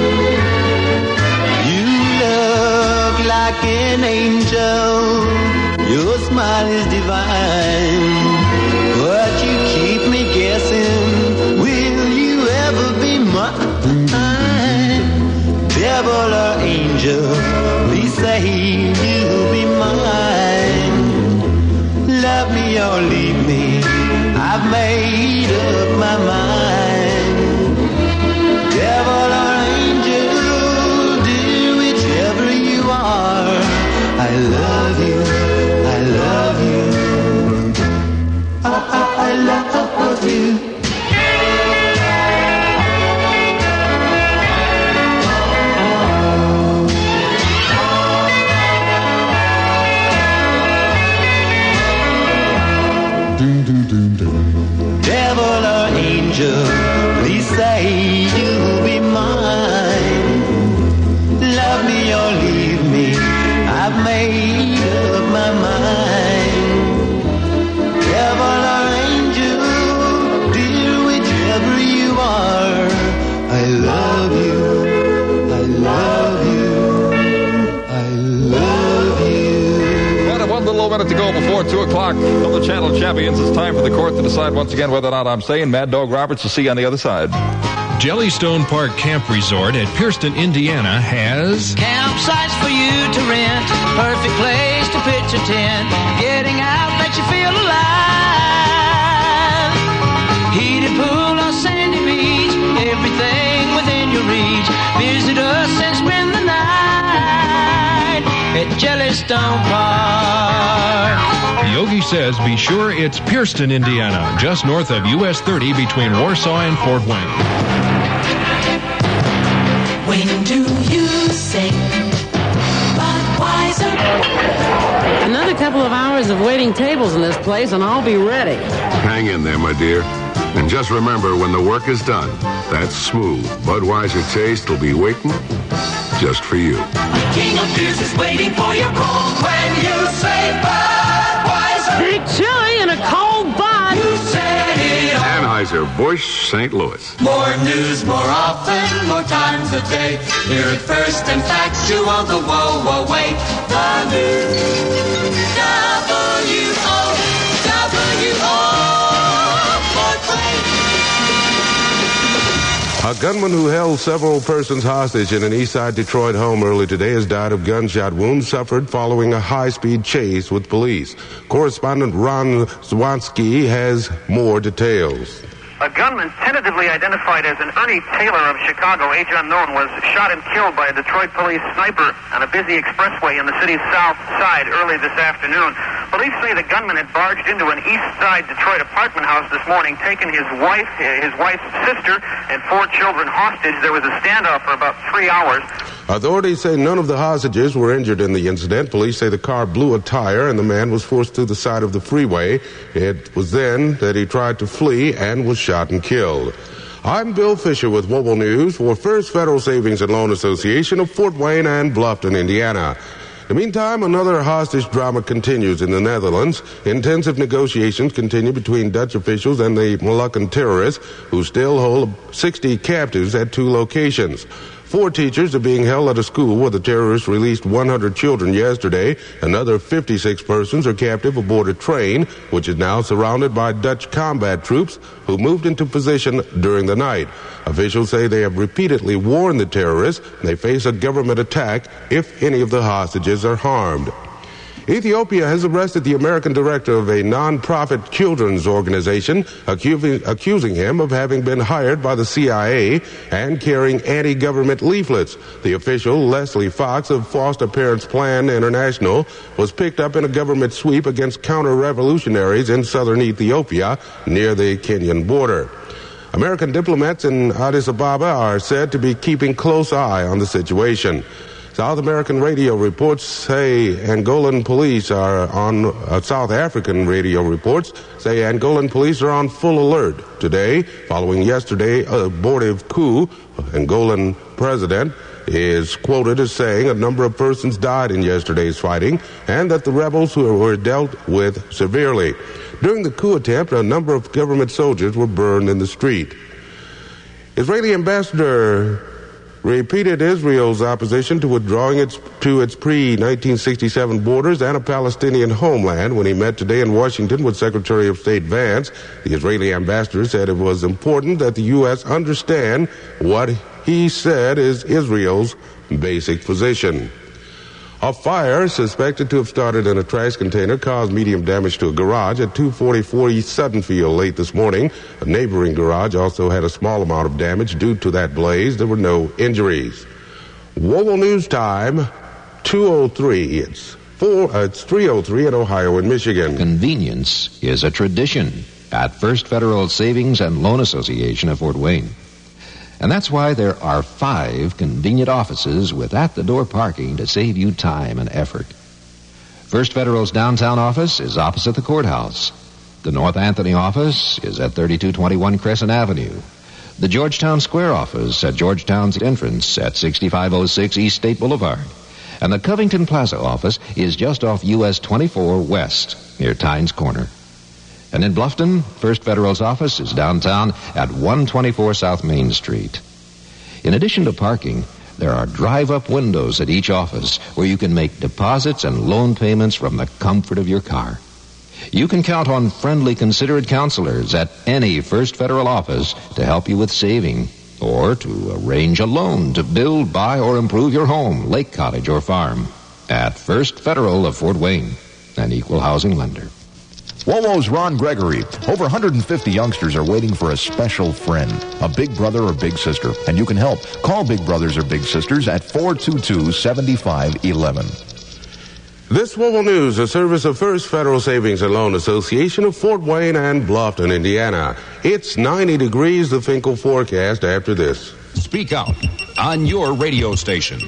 You look like an angel, your smile is divine, but you keep me guessing, will you ever be mine? Devil or angel, please say you'll be mine. Love me or leave me, I've made up my mind. Devil or angel, dear, whichever you are, I love you, I love you, I, I, I love you. Devil or angel, please say you'll be mine. Love me or leave me, I've made up my mind. Devil or angel, dear, whichever you are, I love you, I love you, I love you. Well, one little minute to go before two o'clock on the Channel Champions. It's time for the court to decide once again whether or not I'm saying Mad Dog Roberts. We'll see you on the other side. Jellystone Park Camp Resort at Pierceton, Indiana has campsites for you to rent. Perfect place to pitch a tent. Getting out makes you feel alive. Heated pool on sandy beach. Everything within your reach. Visit us and spend the night at Jellystone Park. Yogi says be sure it's Pierceton, Indiana, just north of U S thirty between Warsaw and Fort Wayne. When do you sing Budweiser? Another couple of hours of waiting tables in this place and I'll be ready. Hang in there, my dear. And just remember, when the work is done, that smooth Budweiser taste will be waiting just for you. King of Beers is waiting for your call when you say Budweiser. Big chili and a cold bun. You said it all. Anheuser-Busch, Saint Louis. More news, more often, more times a day. Hear it first and factual, the whoa, whoa, wait. The news, W O W O, Fort Wayne. A gunman who held several persons hostage in an eastside Detroit home early today has died of gunshot wounds suffered following a high-speed chase with police. Correspondent Ron Zwansky has more details. A gunman tentatively identified as an Ernie Taylor of Chicago, age unknown, was shot and killed by a Detroit police sniper on a busy expressway in the city's south side early this afternoon. Police say the gunman had barged into an east side Detroit apartment house this morning, taken his wife, his wife's sister, and four children hostage. There was a standoff for about three hours. Authorities say none of the hostages were injured in the incident. Police say the car blew a tire and the man was forced to the side of the freeway. It was then that he tried to flee and was shot and killed. I'm Bill Fisher with Mobile News for First Federal Savings and Loan Association of Fort Wayne and Bluffton, Indiana. In the meantime, another hostage drama continues in the Netherlands. Intensive negotiations continue between Dutch officials and the Moluccan terrorists, who still hold sixty captives at two locations. Four teachers are being held at a school where the terrorists released one hundred children yesterday. Another fifty-six persons are captive aboard a train, which is now surrounded by Dutch combat troops who moved into position during the night. Officials say they have repeatedly warned the terrorists they face a government attack if any of the hostages are harmed. Ethiopia has arrested the American director of a non-profit children's organization, accusing, accusing him of having been hired by the C I A and carrying anti-government leaflets. The official, Leslie Fox of Foster Parents Plan International, was picked up in a government sweep against counter-revolutionaries in southern Ethiopia near the Kenyan border. American diplomats in Addis Ababa are said to be keeping close eye on the situation. South American radio reports say Angolan police are on, uh, South African radio reports say Angolan police are on full alert today, following yesterday abortive coup. Angolan president is quoted as saying a number of persons died in yesterday's fighting and that the rebels were dealt with severely. During the coup attempt, a number of government soldiers were burned in the street. Israeli ambassador repeated Israel's opposition to withdrawing its, to its pre nineteen sixty-seven borders and a Palestinian homeland when he met today in Washington with Secretary of State Vance. The Israeli ambassador said it was important that the U S understand what he said is Israel's basic position. A fire suspected to have started in a trash container caused medium damage to a garage at two forty-four East Suttonfield late this morning. A neighboring garage also had a small amount of damage due to that blaze. There were no injuries. Wobble News Time, two oh three. It's four. Uh, it's three oh three in Ohio and Michigan. Convenience is a tradition at First Federal Savings and Loan Association of Fort Wayne. And that's why there are five convenient offices with at-the-door parking to save you time and effort. First Federal's downtown office is opposite the courthouse. The North Anthony office is at thirty-two twenty-one Crescent Avenue. The Georgetown Square office at Georgetown's entrance at sixty-five oh six East State Boulevard. And the Covington Plaza office is just off U S twenty-four West near Tynes Corner. And in Bluffton, First Federal's office is downtown at one twenty-four South Main Street. In addition to parking, there are drive-up windows at each office where you can make deposits and loan payments from the comfort of your car. You can count on friendly, considerate counselors at any First Federal office to help you with saving or to arrange a loan to build, buy, or improve your home, lake cottage, or farm at First Federal of Fort Wayne, an equal housing lender. WOWO's Ron Gregory. Over one hundred fifty youngsters are waiting for a special friend, a big brother or big sister, and you can help. Call Big Brothers or Big Sisters at four two two, seven five one one. This Wobble News, a service of First Federal Savings and Loan Association of Fort Wayne and Bluffton, Indiana. It's ninety degrees, the Finkel forecast after this. Speak out on your radio station.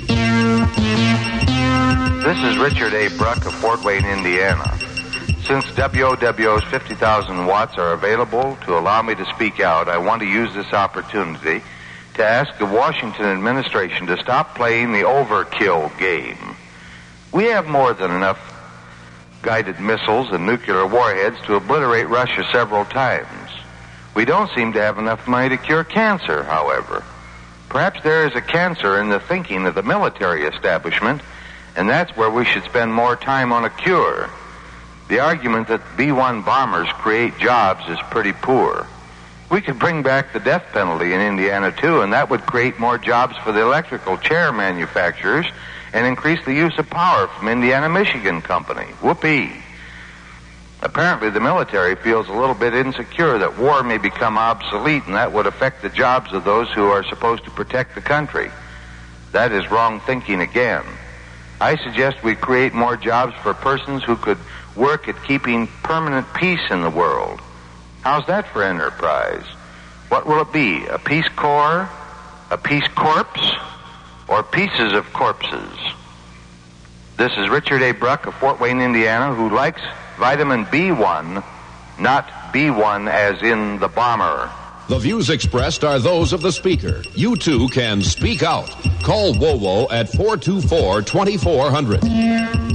This is Richard A. Bruck of Fort Wayne, Indiana. Since W O W O's fifty thousand watts are available to allow me to speak out, I want to use this opportunity to ask the Washington administration to stop playing the overkill game. We have more than enough guided missiles and nuclear warheads to obliterate Russia several times. We don't seem to have enough money to cure cancer, however. Perhaps there is a cancer in the thinking of the military establishment, and that's where we should spend more time on a cure. The argument that B one bombers create jobs is pretty poor. We could bring back the death penalty in Indiana, too, and that would create more jobs for the electrical chair manufacturers and increase the use of power from Indiana Michigan Company. Whoopee. Apparently, the military feels a little bit insecure that war may become obsolete, and that would affect the jobs of those who are supposed to protect the country. That is wrong thinking again. I suggest we create more jobs for persons who could work at keeping permanent peace in the world. How's that for enterprise? What will it be? A Peace Corps? A Peace Corps? Or pieces of corpses? This is Richard A. Bruck of Fort Wayne, Indiana, who likes vitamin B one, not B one as in the bomber. The views expressed are those of the speaker. You too can speak out. Call W O W O at four two four, two four zero zero.